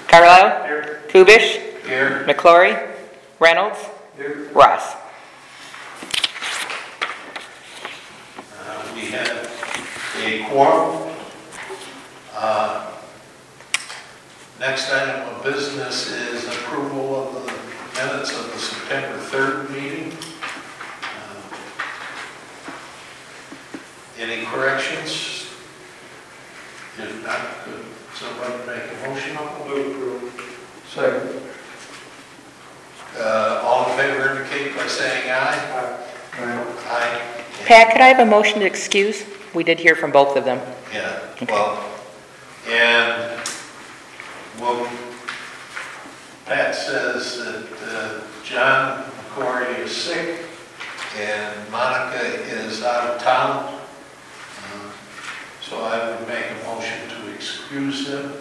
Carlisle. Here. Kubish. Here. McClory. Reynolds. Here. Ross. We have a quorum. Next item of business is approval of the minutes of the September 3rd meeting. Any corrections? If not, could somebody make a motion? Move approval. Second. All in favor indicate by saying aye. Aye. Pat, could I have a motion to excuse? We did hear from both of them. Yeah, well, and Pat says that John McCory is sick and Monica is out of town. So I would make a motion to excuse them.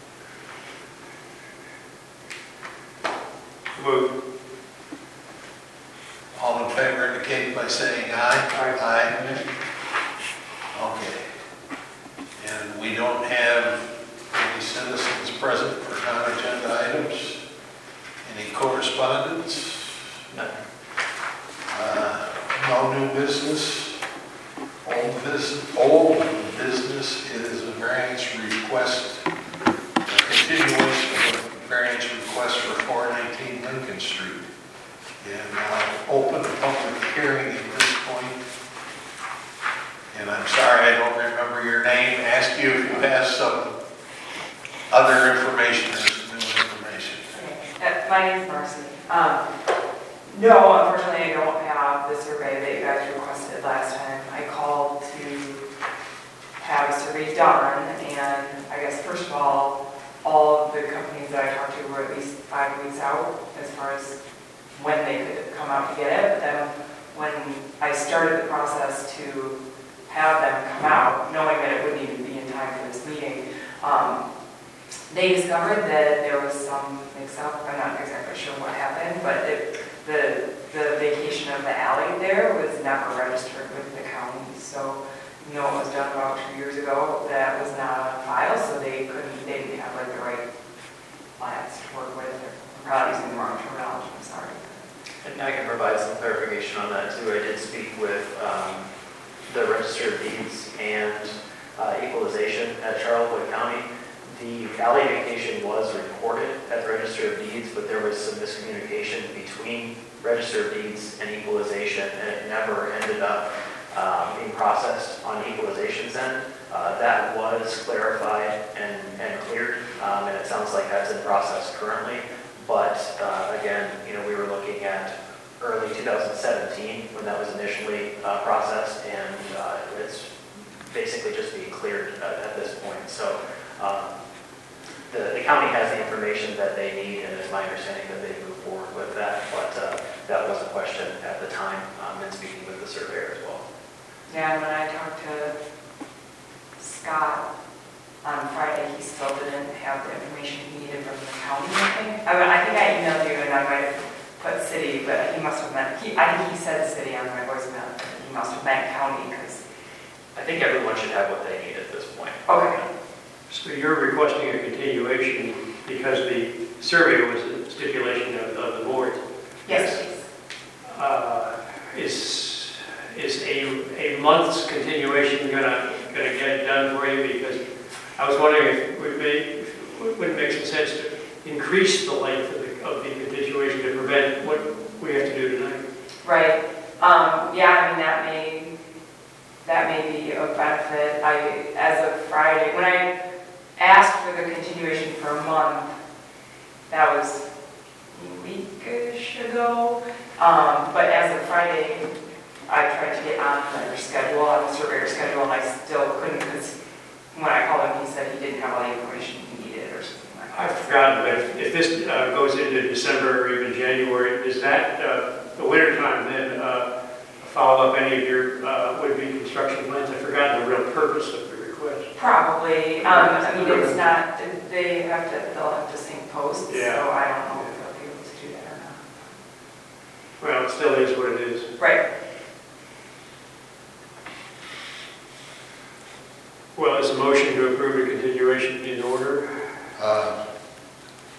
Move. All in favor indicate by saying aye. Aye. Okay. And we don't have any citizens present for non-agenda items. Any correspondence? No. No new business. Old business is a variance request, a continuation of a variance request for 419 Lincoln Street. And I'll open the public hearing at this point. And I'm sorry I don't remember your name. Ask you if you have some other information or some new information. Okay. My name is Marcy. No, unfortunately I don't have the survey that you guys requested last time. I called to have a survey done, and I guess first of all of the companies that I talked to were at least 5 weeks out as far as when they could come out to get it. But then when I started the process to have them come out, knowing that it wouldn't even be in time for this meeting, they discovered that there was some mix-up. I'm not exactly sure what happened, but the vacation of the alley there was never registered with the county. So, it was done about 2 years ago. That was not on file, so they didn't have like the right plans to work with. I'm probably using the wrong terminology, I'm sorry. And I can provide some clarification on that too. I did speak with the Register of Deeds and Equalization at Charlevoix County. The alley vacation was recorded at the Register of Deeds, but there was some miscommunication between Register of Deeds and Equalization, and it never ended up being processed on Equalization's end. That was clarified and cleared, and it sounds like that's in process currently. But again, we were looking at early 2017 when that was initially processed, and it's basically just being cleared at this point. So the county has the information that they need, and it's my understanding that they move forward with that. But that was a question at the time, and speaking with the surveyor as well. Yeah, when I talked to Scott on Friday, he still didn't have the information he needed from the county, I think. I think I emailed you and I might have put city, but he must have meant, I think he said city on my voicemail. He must have meant county because... I think everyone should have what they need at this point. Okay. So you're requesting a continuation because the survey was a stipulation of the board? Yes, please. Is a month's continuation gonna get it done for you? Because I was wondering if it wouldn't make some sense to increase the length of the continuation to prevent what we have to do tonight. Right. Yeah, I mean, that may be of benefit. As of Friday, when I asked for the continuation for a month, that was a week-ish ago. But as of Friday, I tried to get on the schedule, on the surveyor schedule, and I still couldn't because when I called him, he said he didn't have all the information he needed or something like that. I've forgotten, but if this goes into December or even January, does that, the winter time then, follow up any of your would-be construction plans? I've forgotten the real purpose of the request. Probably. It's not, they'll have to sink posts, yeah. So I don't know if they'll be able to do that or not. Well, it still is what it is. Right. Well, is a motion to approve a continuation in order?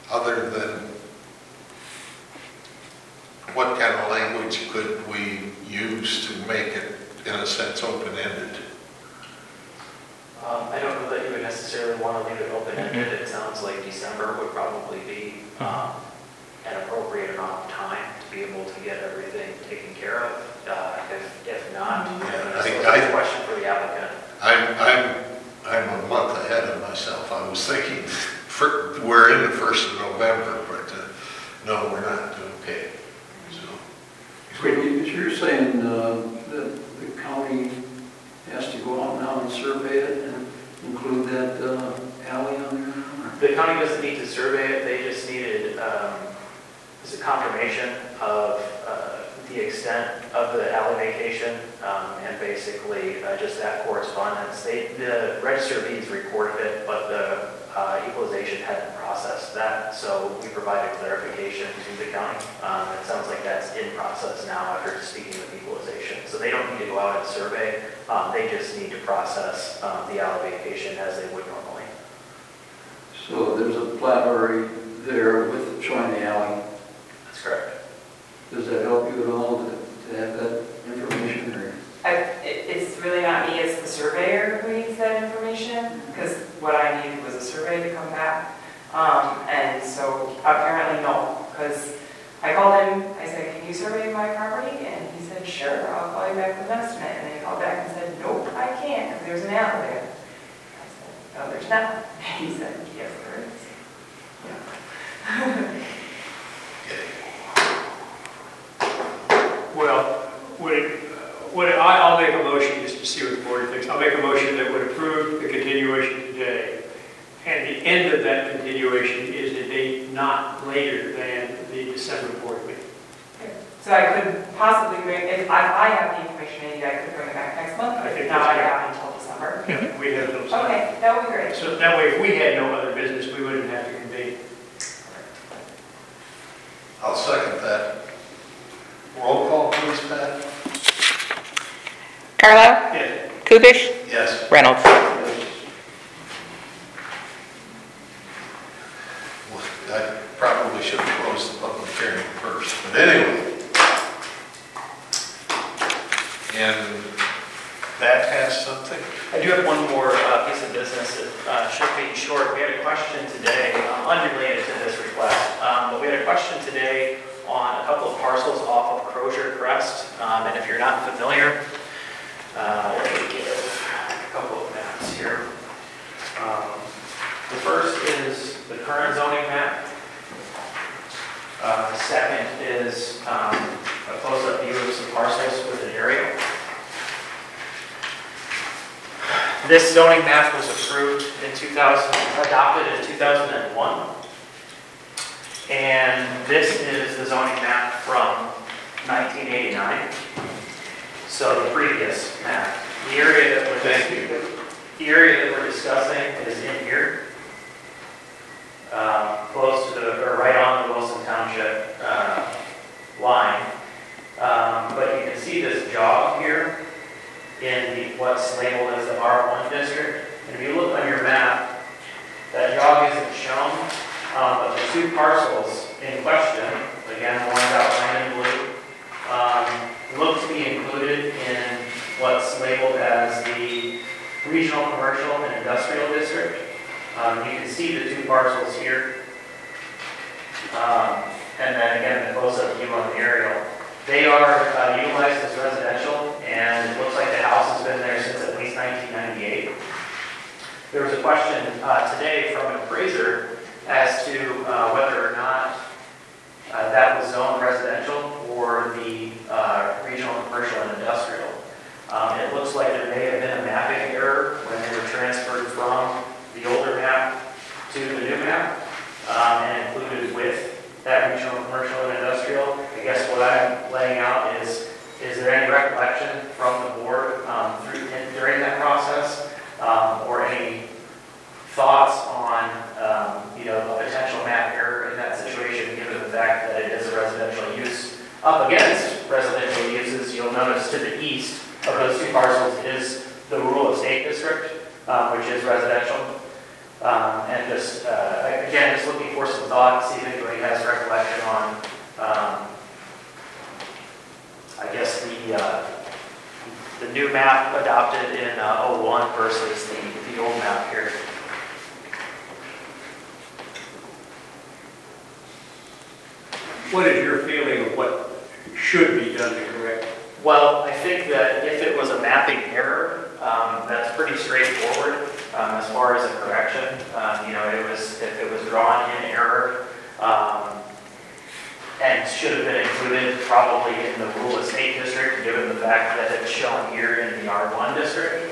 necessarily want to leave it open-ended. It sounds like December would probably be an appropriate amount of time to be able to get everything taken care of. If not, Yeah, it's I- a question for the applicant. I'm a month ahead of myself. I was thinking, we're in the 1st of November, but no, we're not. Okay. So you're saying that the county has to go out now and survey it and include that alley on there now? The county doesn't need to survey it, they just needed as a confirmation of the extent of the alley vacation and basically just that correspondence. The Register of Deeds recorded it, but the equalization hadn't processed that, so we provided clarification to the county. It sounds like that's in process now after speaking with equalization. So they don't need to go out and survey, they just need to process the alley vacation as they would normally. So there's a plat already there with showing the alley. That's correct. Does that help you at all to have that information? Or? It's really not me, it's the surveyor who needs that information, because what I needed was a survey to come back. And so apparently no, because I called him, I said, can you survey my property? And he said, sure, I'll call you back with an estimate. And then he called back and said, nope, I can't, because there's an alley there. I said, no, there's not. And he said, yes, there is. Yeah. Well, I'll make a motion just to see what the board thinks. I'll make a motion that would approve the continuation today. And the end of that continuation is a date not later than the December board meeting. So I could possibly bring, if I have the information I need, I could bring it back next month. I think Now that's I great. have until December. Yeah, we have those. Okay, that would be great. So that way, if we had no other business, we wouldn't have to convene. I'll second that. Roll call, please, Pat. Carlisle? Yes. Kubish? Yes. Reynolds? I probably should have closed the public hearing first, but anyway. And that has something? I do have one more piece of business. It should be short. We had a question today, unrelated to this request, but we had a question today on a couple of parcels off of Crozier Crest. And if you're not familiar, let me give a couple of maps here. The first is the current zoning map. The second is a close-up view of some parcels with an aerial. This zoning map was approved in adopted in 2001. And this is the zoning map from 1989. So the previous map. The area that we're discussing is in here. Close to or right on the Wilson Township line. But you can see this jog here in what's labeled as the R1 district. And if you look on your map, that jog isn't shown, but the two parcels in question, again, the ones outlined in blue, look to be included in what's labeled as the regional commercial and industrial district. You can see the two parcels here. And then again, the close-up view on the aerial. They are utilized as residential, and it looks like the house has been there since at least 1998. There was a question today from an appraiser as to whether or not that was zoned residential or the regional commercial and industrial. It looks like there may have been a mapping error when they were transferred from the older map to the new map and included with that regional commercial and industrial. I guess what I'm laying out is there any recollection from the board during that process or any thoughts on a potential map error in that situation given the fact that it is a residential use? Up against residential uses, you'll notice to the east of those two parcels is the rural estate district, which is residential. And just, again, just looking for some thought, see if anybody has recollection on, I guess, the new map adopted in 01 versus the old map here. What is your feeling of what should be done to correct? Well, I think that if it was a mapping error, that's pretty straightforward as far as a correction. If it was drawn in error and should have been included probably in the rural estate district, given the fact that it's shown here in the R1 district.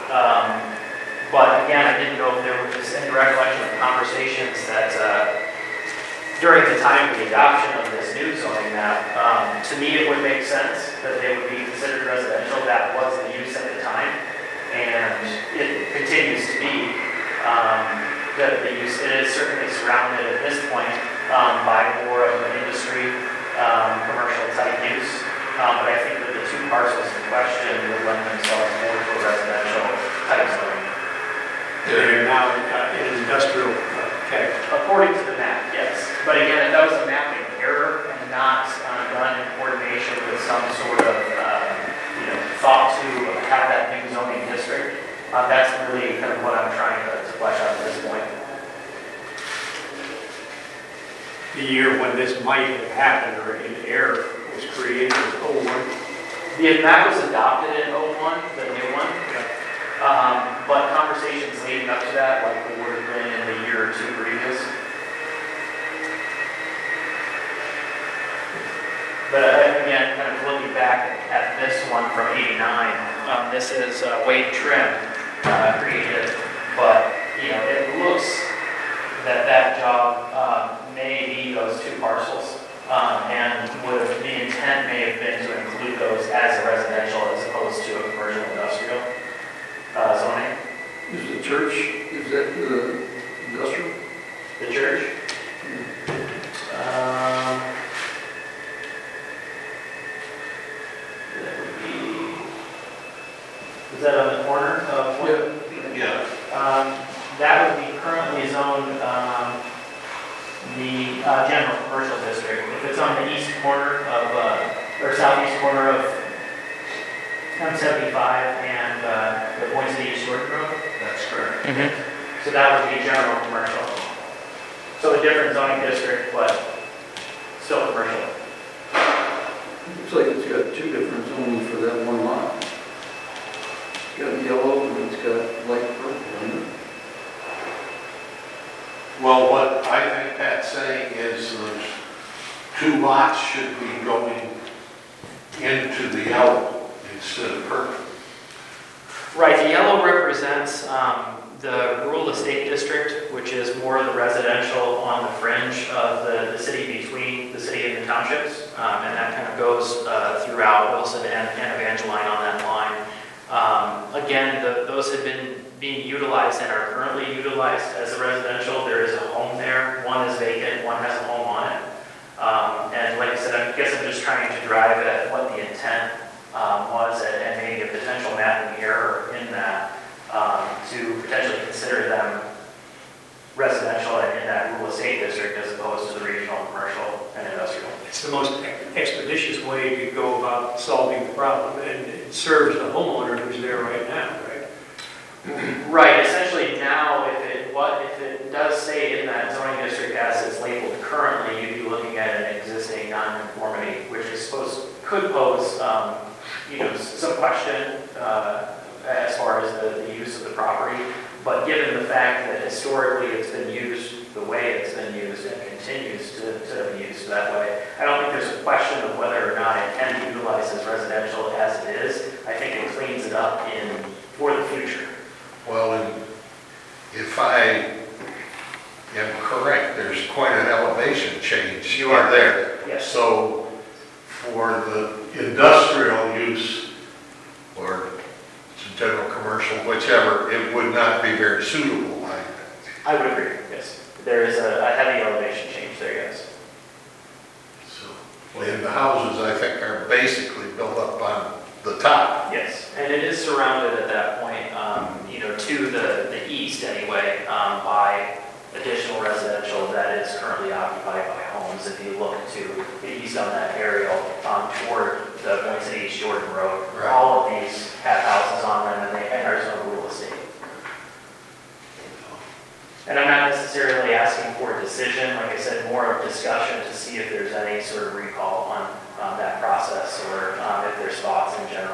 But again, I didn't know if there was any recollection of conversations that during the time of the adoption of this new zoning map, to me it would make sense that they would be considered residential. That was the use at the time, and it continues to be the use. It is certainly surrounded at this point by more of an industry, commercial type use. But I think that the two parcels in question would lend themselves more to a residential type zoning. They're now in industrial category. According to the map, yes. But again, if that was a mapping error and not done in coordination with some sort of, thought to have that new zoning district, that's really kind of what I'm trying to flesh out at this point. The year when this might have happened or in error was created was 01. The map was adopted in 01, the new one. But conversations leading up to that likely would have been in the year or two previous. But again, kind of looking back at this one from '89, this is Wade Trim created, but it looks that that job may be those two parcels, and the intent may have been to include those as a residential as opposed to a commercial industrial zoning. Is the church, is that the industrial? The church? That would be, is that on the corner of one? Yeah. That would be currently zoned the general commercial district. If it's on the east corner of, or southeast corner of M75 and the Point City East Jordan Road. That's correct. Mm-hmm. So that would be general commercial. So a different zoning district, but still commercial. Looks like it's got two different zones for that one lot. It's got yellow and it's got light purple in it. Well, what I think Pat's saying is those two lots should be going into the yellow instead of purple. Right, the yellow represents the rural estate district, which is more of the residential on the fringe of the city, between the city and the townships, and that kind of goes throughout Wilson and Evangeline on that line. Again, those have been being utilized and are currently utilized as a residential. There is a home there. One is vacant, one has a home on it. And like I said, I guess I'm just trying to drive at what the intent was and maybe a potential mapping error in that to potentially consider them residential in that rural estate district as opposed to the regional, commercial, and industrial. It's the most expeditious way to go about solving the problem, and it serves the homeowner who's there right now, right? Right. Essentially, now if it does stay in that zoning district as it's labeled currently, you'd be looking at an existing nonconformity, which could pose some question as far as the use of the property. But given the fact that historically it's been used the way it's been used and continues to be used that way, I don't think there's a question of whether or not it can be utilized as residential as it is. I think it cleans it up for the future. Well, and if I am correct, there's quite an elevation change You are there. Yes. So for the industrial use or general commercial, whichever, it would not be very suitable, I think. I would agree, yes. There is a heavy elevation change there, yes. So, and the houses, I think, are basically built up on the top. Yes, and it is surrounded at that point, to the east anyway, by additional residential that is currently occupied by homes. If you look to the east on that aerial toward the Point City East Jordan Road, Right. All of these have houses on them and they are zone rural estate. And I'm not necessarily asking for a decision, like I said, more of discussion to see if there's any sort of recall on that process or if there's thoughts in general.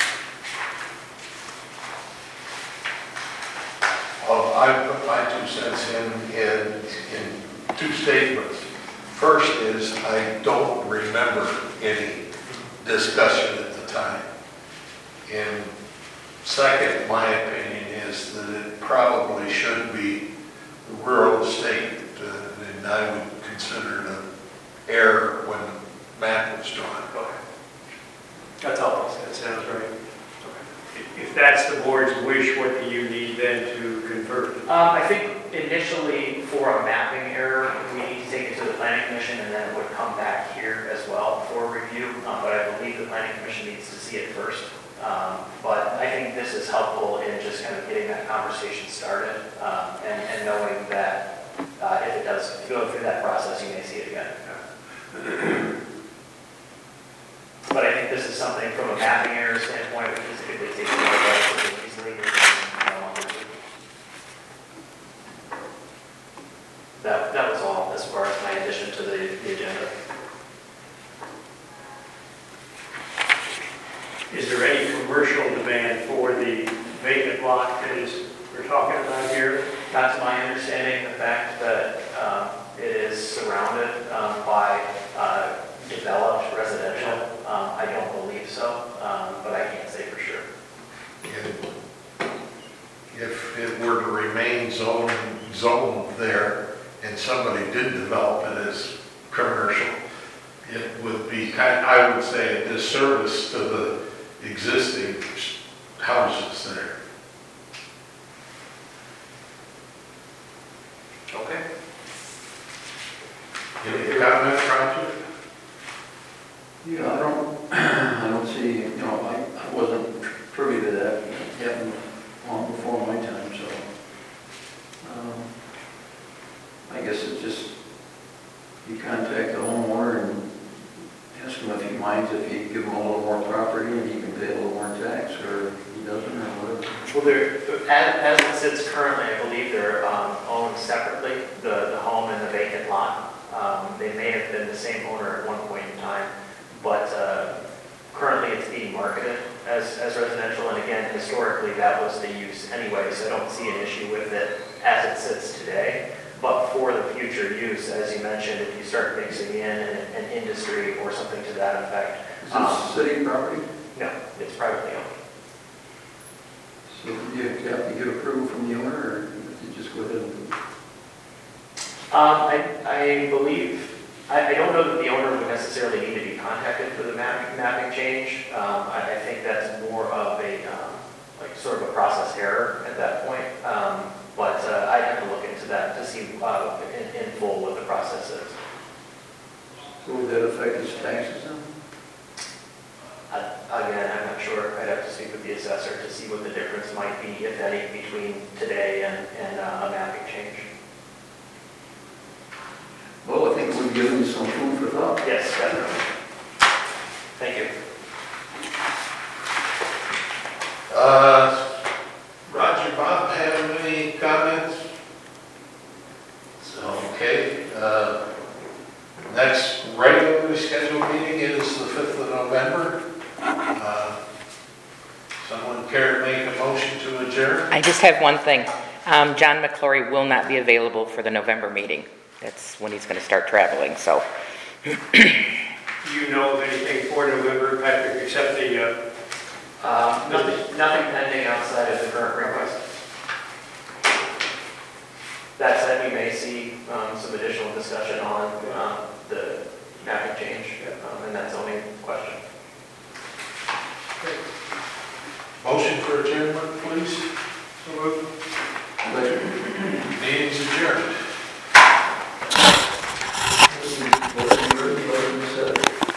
I put my 2 cents in 2 statements. First is, I don't remember any discussion at the time. And second, my opinion is that it probably should be rural estate, and I would consider it an error when the map was drawn. That's all, that sounds right. If that's the board's wish, what do you need then to convert? I think initially for a mapping error, we need to take it to the planning commission and then it would come back here as well for review. But I believe the planning commission needs to see it first. But I think this is helpful in just kind of getting that conversation started and knowing that if it does go through that process, you may see it again. But I think this is something from a mapping error standpoint, which is typically taken care of relatively easily. That was all as far as my addition to the agenda. Is there any commercial demand for the vacant lot that we're talking about here? Not to my understanding, the fact that it is surrounded by developed residential, I don't believe so, but I can't say for sure. And if it were to remain zoned there and somebody did develop it as commercial, it would be I would say, a disservice to the existing houses there. Okay. Any comment, Roger? Yeah, I don't see, I wasn't privy to that. It happened long before my time, so. I guess it's just, you contact the homeowner and ask him if he minds if you give him a little more property and he can pay a little more tax, or he doesn't, or whatever. Well, as it sits currently, I believe they're owned separately, the home and the vacant lot. They may have been the same owner at one point in time, but currently it's being marketed as residential, and again, historically that was the use anyway, so I don't see an issue with it as it sits today. But for the future use, as you mentioned, if you start mixing in an industry or something to that effect. Is this city property? No, it's privately owned. So do you have to get approval from the owner, or you just go ahead and? I believe, I don't know that the owner would necessarily need to be contacted for the mapping change. I think that's more of a, like sort of a process error at that point. But I'd have to look into that to see in full what the process is. So would that affect his taxes then? Again, I'm not sure. I'd have to speak with the assessor to see what the difference might be, if any, between today and a mapping change. Well, I think we've given you some food for thought. Yes, definitely. Thank you. Roger, Bob, have any comments? So, okay. Next regularly scheduled meeting is the 5th of November. Someone care to make a motion to adjourn? I just have one thing. John McClory will not be available for the November meeting. That's when he's going to start traveling, so. Do you know of anything for November, Patrick, except the, Nothing pending outside of the current request. That said, we may see some additional discussion on the mapping change and that zoning question. Motion for adjournment, please. so moved?